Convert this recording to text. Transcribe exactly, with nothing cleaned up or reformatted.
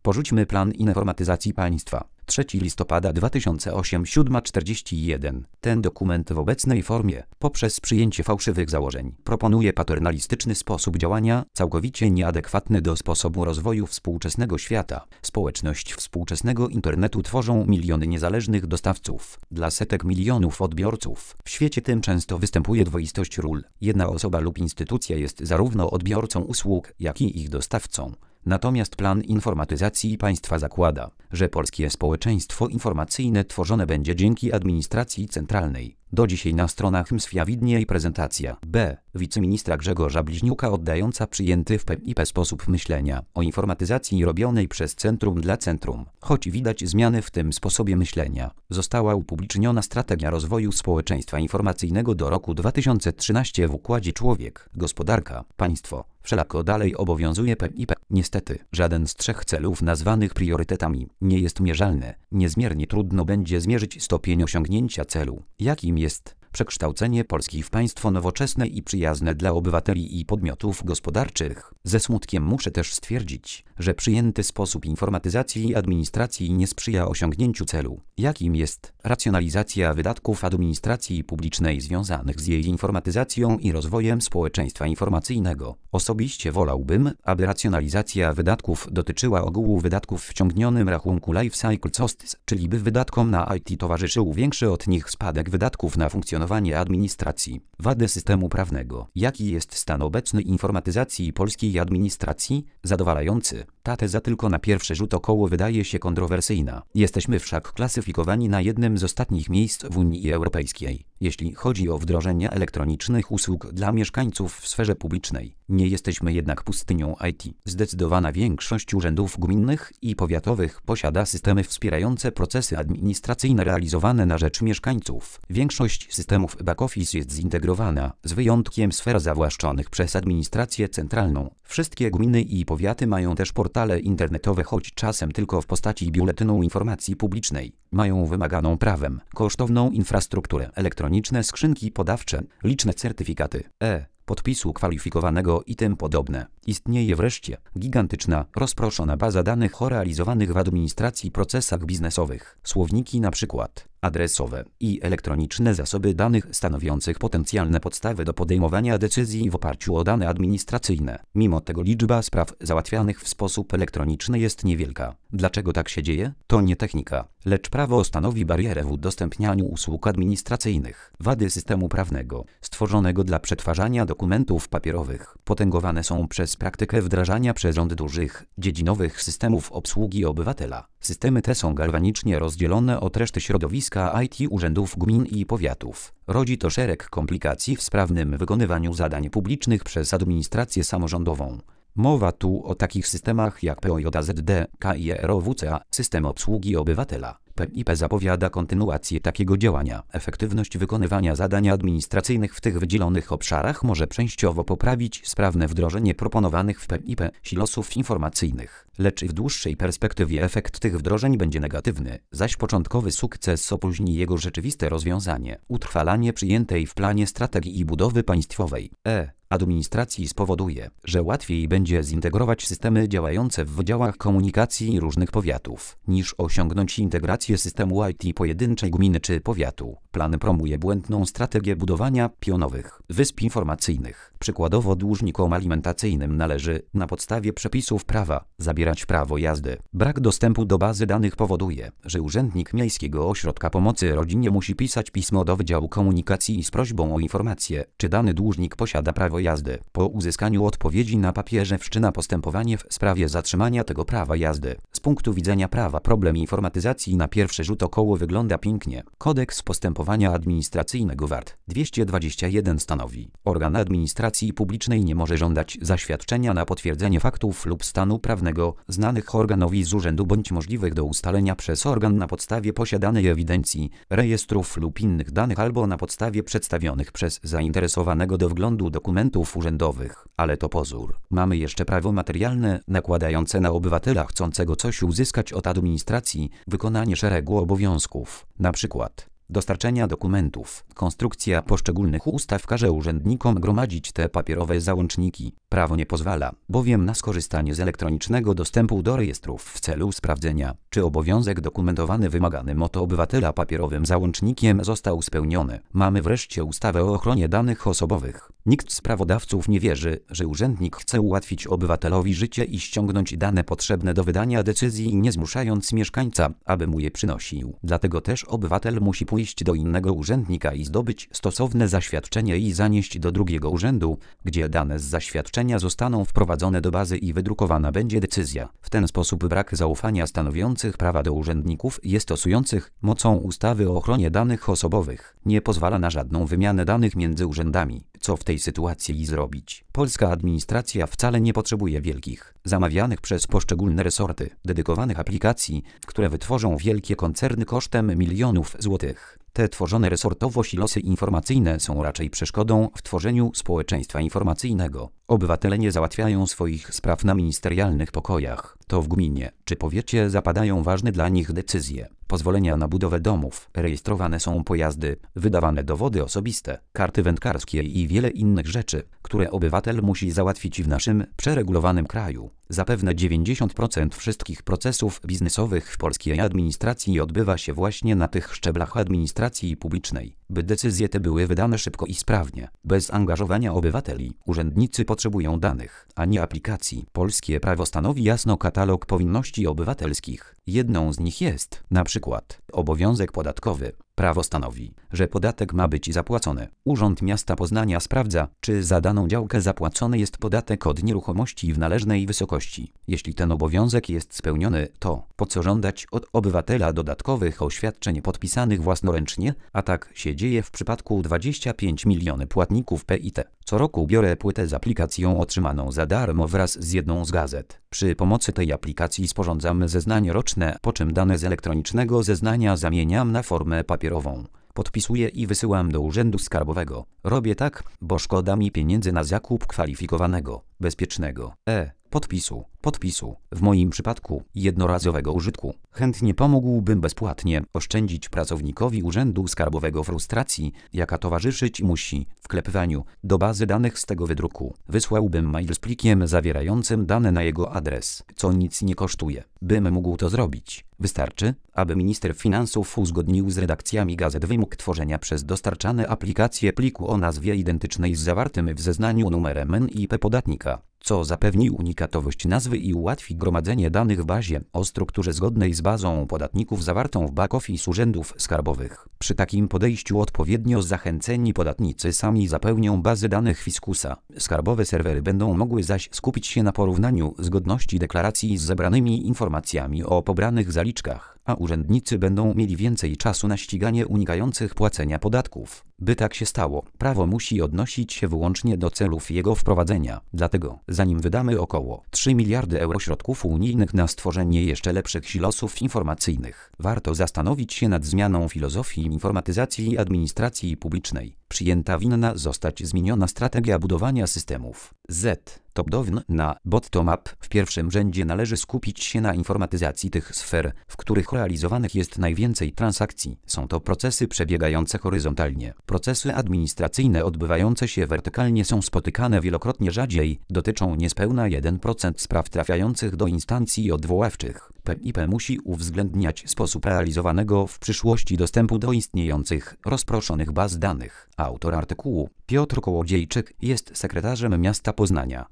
Porzućmy plan informatyzacji państwa. trzeciego listopada dwa tysiące ósmego, siódma czterdzieści jeden. Ten dokument w obecnej formie, poprzez przyjęcie fałszywych założeń, proponuje paternalistyczny sposób działania, całkowicie nieadekwatny do sposobu rozwoju współczesnego świata. Społeczność współczesnego internetu tworzą miliony niezależnych dostawców, dla setek milionów odbiorców. W świecie tym często występuje dwoistość ról. Jedna osoba lub instytucja jest zarówno odbiorcą usług, jak i ich dostawcą. Natomiast plan informatyzacji państwa zakłada, że polskie społeczeństwo informacyjne tworzone będzie dzięki administracji centralnej. Do dzisiaj na stronach M S W I A widnieje prezentacja B. wiceministra Grzegorza Bliźniuka oddająca przyjęty w P I P sposób myślenia o informatyzacji robionej przez Centrum dla Centrum. Choć widać zmiany w tym sposobie myślenia, została upubliczniona strategia rozwoju społeczeństwa informacyjnego do roku dwa tysiące trzynastego w układzie człowiek, gospodarka, państwo. Wszelako dalej obowiązuje P I P. Niestety, żaden z trzech celów nazwanych priorytetami nie jest mierzalny. Niezmiernie trudno będzie zmierzyć stopień osiągnięcia celu, jakim jest przekształcenie Polski w państwo nowoczesne i przyjazne dla obywateli i podmiotów gospodarczych. Ze smutkiem muszę też stwierdzić, że przyjęty sposób informatyzacji i administracji nie sprzyja osiągnięciu celu, jakim jest racjonalizacja wydatków administracji publicznej związanych z jej informatyzacją i rozwojem społeczeństwa informacyjnego. Osobiście wolałbym, aby racjonalizacja wydatków dotyczyła ogółu wydatków w ciągnionym rachunku Life Cycle Costs, czyli by wydatkom na I T towarzyszył większy od nich spadek wydatków na funkcjonowanie administracji. Wady systemu prawnego. Jaki jest stan obecny informatyzacji polskiej administracji? Zadowalający. Ta teza tylko na pierwszy rzut około wydaje się kontrowersyjna. Jesteśmy wszak klasyfikowani na jednym z ostatnich miejsc w Unii Europejskiej, jeśli chodzi o wdrożenie elektronicznych usług dla mieszkańców w sferze publicznej. Nie jesteśmy jednak pustynią I T. Zdecydowana większość urzędów gminnych i powiatowych posiada systemy wspierające procesy administracyjne realizowane na rzecz mieszkańców. Większość systemów back-office jest zintegrowana, z wyjątkiem sfer zawłaszczonych przez administrację centralną. Wszystkie gminy i powiaty mają też portale internetowe, choć czasem tylko w postaci biuletynu informacji publicznej. Mają wymaganą prawem kosztowną infrastrukturę, elektroniczne skrzynki podawcze, liczne certyfikaty E. podpisu kwalifikowanego i tym podobne. Istnieje wreszcie gigantyczna, rozproszona baza danych o realizowanych w administracji procesach biznesowych, słowniki na przykład adresowe i elektroniczne zasoby danych stanowiących potencjalne podstawy do podejmowania decyzji w oparciu o dane administracyjne. Mimo tego liczba spraw załatwianych w sposób elektroniczny jest niewielka. Dlaczego tak się dzieje? To nie technika, lecz prawo stanowi barierę w udostępnianiu usług administracyjnych. Wady systemu prawnego, stworzonego dla przetwarzania dokumentów papierowych, potęgowane są przez praktykę wdrażania przez rząd dużych, dziedzinowych systemów obsługi obywatela. Systemy te są galwanicznie rozdzielone od reszty środowiska I T urzędów gmin i powiatów. Rodzi to szereg komplikacji w sprawnym wykonywaniu zadań publicznych przez administrację samorządową. Mowa tu o takich systemach jak P O J Z D, K I R O W C A, system obsługi obywatela. P I P zapowiada kontynuację takiego działania. Efektywność wykonywania zadań administracyjnych w tych wydzielonych obszarach może częściowo poprawić sprawne wdrożenie proponowanych w P I P silosów informacyjnych. Lecz w dłuższej perspektywie efekt tych wdrożeń będzie negatywny, zaś początkowy sukces opóźni jego rzeczywiste rozwiązanie. Utrwalanie przyjętej w planie strategii budowy państwowej E. administracji spowoduje, że łatwiej będzie zintegrować systemy działające w wydziałach komunikacji różnych powiatów, niż osiągnąć integrację systemu I T pojedynczej gminy czy powiatu. Plan promuje błędną strategię budowania pionowych wysp informacyjnych. Przykładowo dłużnikom alimentacyjnym należy, na podstawie przepisów prawa, zabierać prawo jazdy. Brak dostępu do bazy danych powoduje, że urzędnik Miejskiego Ośrodka Pomocy Rodzinie musi pisać pismo do Wydziału Komunikacji z prośbą o informację, czy dany dłużnik posiada prawo jazdy. Po uzyskaniu odpowiedzi na papierze wszczyna postępowanie w sprawie zatrzymania tego prawa jazdy. Z punktu widzenia prawa problem informatyzacji na pierwszy rzut około wygląda pięknie. Kodeks postępowania administracyjnego wart dwieście dwadzieścia jeden stanowi: organ administracji publicznej nie może żądać zaświadczenia na potwierdzenie faktów lub stanu prawnego znanych organowi z urzędu bądź możliwych do ustalenia przez organ na podstawie posiadanej ewidencji, rejestrów lub innych danych albo na podstawie przedstawionych przez zainteresowanego do wglądu dokumentów urzędowych. Ale to pozór. Mamy jeszcze prawo materialne, nakładające na obywatela chcącego coś uzyskać od administracji wykonanie szeregu obowiązków, na przykład dostarczenia dokumentów. Konstrukcja poszczególnych ustaw każe urzędnikom gromadzić te papierowe załączniki. Prawo nie pozwala bowiem na skorzystanie z elektronicznego dostępu do rejestrów w celu sprawdzenia, czy obowiązek dokumentowany wymaganym od obywatela papierowym załącznikiem został spełniony. Mamy wreszcie ustawę o ochronie danych osobowych. Nikt z prawodawców nie wierzy, że urzędnik chce ułatwić obywatelowi życie i ściągnąć dane potrzebne do wydania decyzji, nie zmuszając mieszkańca, aby mu je przynosił. Dlatego też obywatel musi pójść do innego urzędnika i zdobyć stosowne zaświadczenie i zanieść do drugiego urzędu, gdzie dane z zaświadczenia zostaną wprowadzone do bazy i wydrukowana będzie decyzja. W ten sposób brak zaufania stanowiących prawa do urzędników i stosujących mocą ustawy o ochronie danych osobowych nie pozwala na żadną wymianę danych między urzędami. Co w tej sytuacji zrobić? Polska administracja wcale nie potrzebuje wielkich, zamawianych przez poszczególne resorty, dedykowanych aplikacji, które wytworzą wielkie koncerny kosztem milionów złotych. Te tworzone resortowo silosy informacyjne są raczej przeszkodą w tworzeniu społeczeństwa informacyjnego. Obywatele nie załatwiają swoich spraw na ministerialnych pokojach. To w gminie czy powiecie zapadają ważne dla nich decyzje. Pozwolenia na budowę domów, rejestrowane są pojazdy, wydawane dowody osobiste, karty wędkarskie i wiele innych rzeczy, które obywatel musi załatwić w naszym przeregulowanym kraju. Zapewne dziewięćdziesiąt procent wszystkich procesów biznesowych w polskiej administracji odbywa się właśnie na tych szczeblach administracji publicznej. By decyzje te były wydane szybko i sprawnie, bez angażowania obywateli, urzędnicy potrzebują danych, a nie aplikacji. Polskie prawo stanowi jasno katalog powinności obywatelskich. Jedną z nich jest, na przykład, obowiązek podatkowy. Prawo stanowi, że podatek ma być zapłacony. Urząd Miasta Poznania sprawdza, czy za daną działkę zapłacony jest podatek od nieruchomości w należnej wysokości. Jeśli ten obowiązek jest spełniony, to po co żądać od obywatela dodatkowych oświadczeń podpisanych własnoręcznie, a tak się dzieje w przypadku dwudziestu pięciu milionów płatników P I T. Co roku biorę płytę z aplikacją otrzymaną za darmo wraz z jedną z gazet. Przy pomocy tej aplikacji sporządzam zeznanie roczne, po czym dane z elektronicznego zeznania zamieniam na formę papierową. Podpisuję i wysyłam do Urzędu Skarbowego. Robię tak, bo szkoda mi pieniędzy na zakup kwalifikowanego, bezpiecznego e podpisu, podpisu, w moim przypadku jednorazowego użytku. Chętnie pomógłbym bezpłatnie oszczędzić pracownikowi Urzędu Skarbowego frustracji, jaka towarzyszyć musi wklepywaniu do bazy danych z tego wydruku. Wysłałbym mail z plikiem zawierającym dane na jego adres, co nic nie kosztuje. Bym mógł to zrobić. Wystarczy, aby minister finansów uzgodnił z redakcjami gazet wymóg tworzenia przez dostarczane aplikacje pliku o nazwie identycznej z zawartym w zeznaniu numerem N I P podatnika, co zapewni unikatowość nazwy i ułatwi gromadzenie danych w bazie o strukturze zgodnej z bazą podatników zawartą w back-office urzędów skarbowych. Przy takim podejściu odpowiednio zachęceni podatnicy sami zapełnią bazy danych fiskusa. Skarbowe serwery będą mogły zaś skupić się na porównaniu zgodności deklaracji z zebranymi informacjami o pobranych zaliczkach, a urzędnicy będą mieli więcej czasu na ściganie unikających płacenia podatków. By tak się stało, prawo musi odnosić się wyłącznie do celów jego wprowadzenia. Dlatego, zanim wydamy około trzy miliardy euro środków unijnych na stworzenie jeszcze lepszych silosów informacyjnych, warto zastanowić się nad zmianą filozofii informatyzacji i administracji publicznej. Przyjęta winna zostać zmieniona strategia budowania systemów z top-down na bottom-up. W pierwszym rzędzie należy skupić się na informatyzacji tych sfer, w których realizowanych jest najwięcej transakcji. Są to procesy przebiegające horyzontalnie. Procesy administracyjne odbywające się wertykalnie są spotykane wielokrotnie rzadziej, dotyczą niespełna jeden procent spraw trafiających do instancji odwoławczych. P I P musi uwzględniać sposób realizowanego w przyszłości dostępu do istniejących, rozproszonych baz danych. Autor artykułu Piotr Kołodziejczyk jest sekretarzem Miasta Poznania.